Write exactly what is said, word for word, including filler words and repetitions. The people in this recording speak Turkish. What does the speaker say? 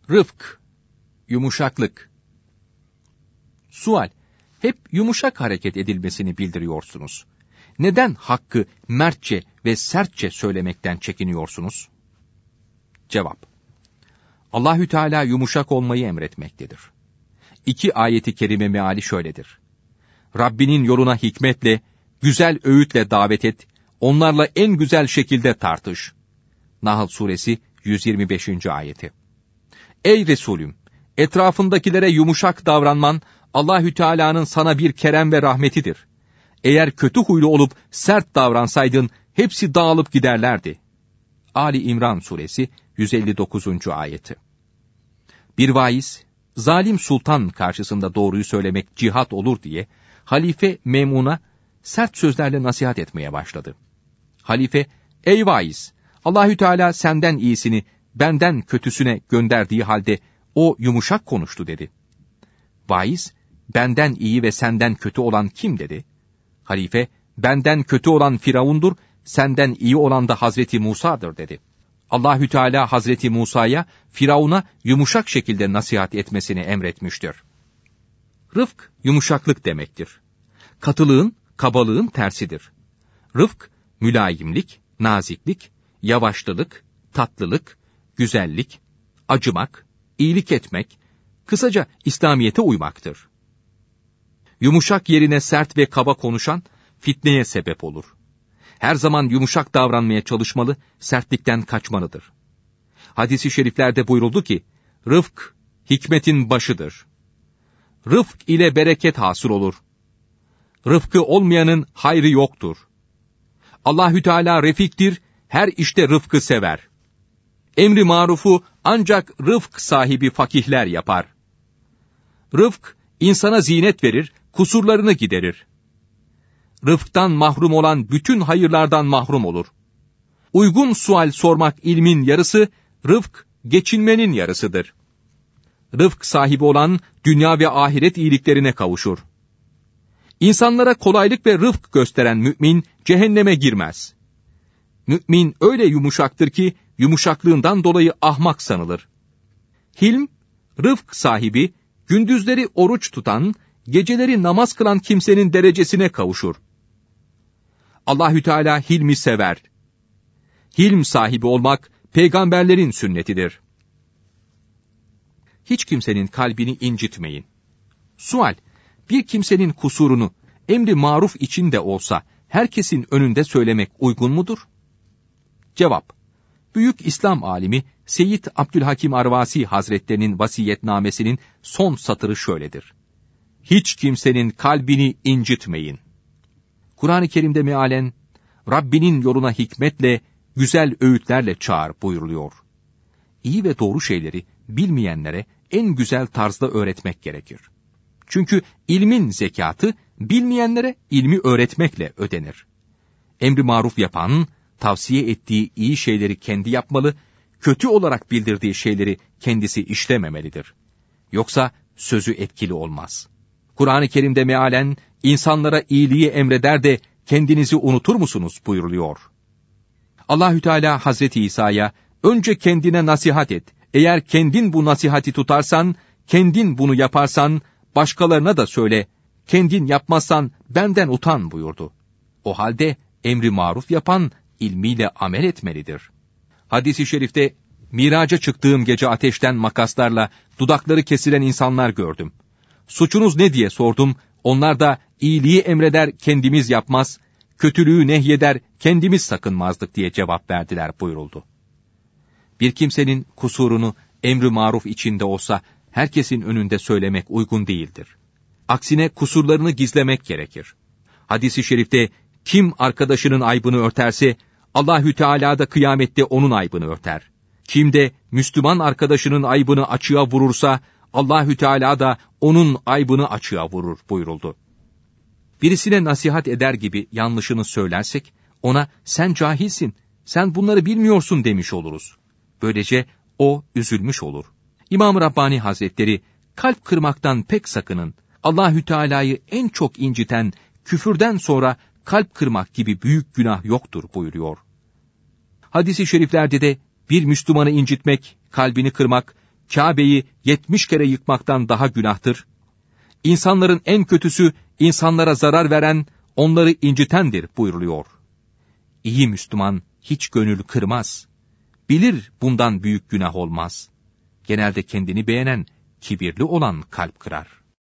Rıfk, yumuşaklık. Sual, hep yumuşak hareket edilmesini bildiriyorsunuz. Neden hakkı mertçe ve sertçe söylemekten çekiniyorsunuz? Cevap, Allahü Teala yumuşak olmayı emretmektedir. İki ayeti kerime meali şöyledir. Rabbinin yoluna hikmetle, güzel öğütle davet et, onlarla en güzel şekilde tartış. Nahl suresi yüz yirmi beşinci ayeti. Ey Resulüm, etrafındakilere yumuşak davranman, Allahü Teala'nın sana bir kerem ve rahmetidir. Eğer kötü huylu olup sert davransaydın, hepsi dağılıp giderlerdi. Ali İmran suresi yüz elli dokuzuncu ayeti. Bir vaiz, zalim sultan karşısında doğruyu söylemek cihat olur diye, Halife Memun'a sert sözlerle nasihat etmeye başladı. Halife, ey vaiz, Allahü Teala senden iyisini, benden kötüsüne gönderdiği halde o yumuşak konuştu dedi. Vaiz, benden iyi ve senden kötü olan kim dedi? Halife, benden kötü olan Firavundur, senden iyi olan da Hazreti Musa'dır dedi. Allahü Teala Hazreti Musa'ya, Firavun'a yumuşak şekilde nasihat etmesini emretmiştir. Rıfk, yumuşaklık demektir. Katılığın, kabalığın tersidir. Rıfk, mülayimlik, naziklik, yavaşlılık, tatlılık, güzellik, acımak, iyilik etmek, kısaca İslamiyet'e uymaktır. Yumuşak yerine sert ve kaba konuşan, fitneye sebep olur. Her zaman yumuşak davranmaya çalışmalı, sertlikten kaçmalıdır. Hadis-i şeriflerde buyuruldu ki, rıfk, hikmetin başıdır. Rıfk ile bereket hasıl olur. Rıfkı olmayanın hayrı yoktur. Allahü Teala refiktir, her işte rıfkı sever. Emri marufu ancak rıfk sahibi fakihler yapar. Rıfk, insana zinet verir, kusurlarını giderir. Rıfktan mahrum olan bütün hayırlardan mahrum olur. Uygun sual sormak ilmin yarısı, rıfk geçinmenin yarısıdır. Rıfk sahibi olan dünya ve ahiret iyiliklerine kavuşur. İnsanlara kolaylık ve rıfk gösteren mümin cehenneme girmez. Mümin öyle yumuşaktır ki yumuşaklığından dolayı ahmak sanılır. Hilm, rıfk sahibi, gündüzleri oruç tutan, geceleri namaz kılan kimsenin derecesine kavuşur. Allahü Teala hilmi sever. Hilm sahibi olmak peygamberlerin sünnetidir. Hiç kimsenin kalbini incitmeyin. Sual, bir kimsenin kusurunu emri maruf içinde olsa herkesin önünde söylemek uygun mudur? Cevap, büyük İslam alimi Seyyid Abdülhakim Arvasi Hazretlerinin vasiyetnamesinin son satırı şöyledir. Hiç kimsenin kalbini incitmeyin. Kur'an-ı Kerim'de mealen, Rabbinin yoluna hikmetle, güzel öğütlerle çağır buyuruluyor. İyi ve doğru şeyleri bilmeyenlere en güzel tarzda öğretmek gerekir. Çünkü ilmin zekatı, bilmeyenlere ilmi öğretmekle ödenir. Emri maruf yapan, tavsiye ettiği iyi şeyleri kendi yapmalı, kötü olarak bildirdiği şeyleri kendisi işlememelidir. Yoksa sözü etkili olmaz. Kur'an-ı Kerim'de mealen, insanlara iyiliği emreder de kendinizi unutur musunuz buyuruluyor. Allahü Teala Hazreti İsa'ya, önce kendine nasihat et. Eğer kendin bu nasihati tutarsan, kendin bunu yaparsan, başkalarına da söyle. Kendin yapmazsan benden utan buyurdu. O halde emri maruf yapan, ilmiyle amel etmelidir. Hadis-i şerifte, miraca çıktığım gece ateşten makaslarla dudakları kesilen insanlar gördüm. Suçunuz ne diye sordum, onlar da iyiliği emreder kendimiz yapmaz, kötülüğü nehyeder kendimiz sakınmazdık diye cevap verdiler buyuruldu. Bir kimsenin kusurunu emri maruf içinde olsa herkesin önünde söylemek uygun değildir. Aksine kusurlarını gizlemek gerekir. Hadis-i şerifte kim arkadaşının aybını örterse Allahü Teala da kıyamette onun aybını örter. Kim de Müslüman arkadaşının aybını açığa vurursa Allahü Teala da onun aybını açığa vurur buyuruldu. Birisine nasihat eder gibi yanlışını söylersek ona sen cahilsin, sen bunları bilmiyorsun demiş oluruz. Böylece o üzülmüş olur. İmam-ı Rabbani Hazretleri kalp kırmaktan pek sakının. Allahü Teala'yı en çok inciten küfürden sonra kalp kırmak gibi büyük günah yoktur buyuruyor. Hadis-i şeriflerde de bir Müslümanı incitmek, kalbini kırmak, Kabe'yi yetmiş kere yıkmaktan daha günahtır. İnsanların en kötüsü, insanlara zarar veren, onları incitendir buyruluyor. İyi Müslüman hiç gönül kırmaz. Bilir bundan büyük günah olmaz. Genelde kendini beğenen, kibirli olan kalp kırar.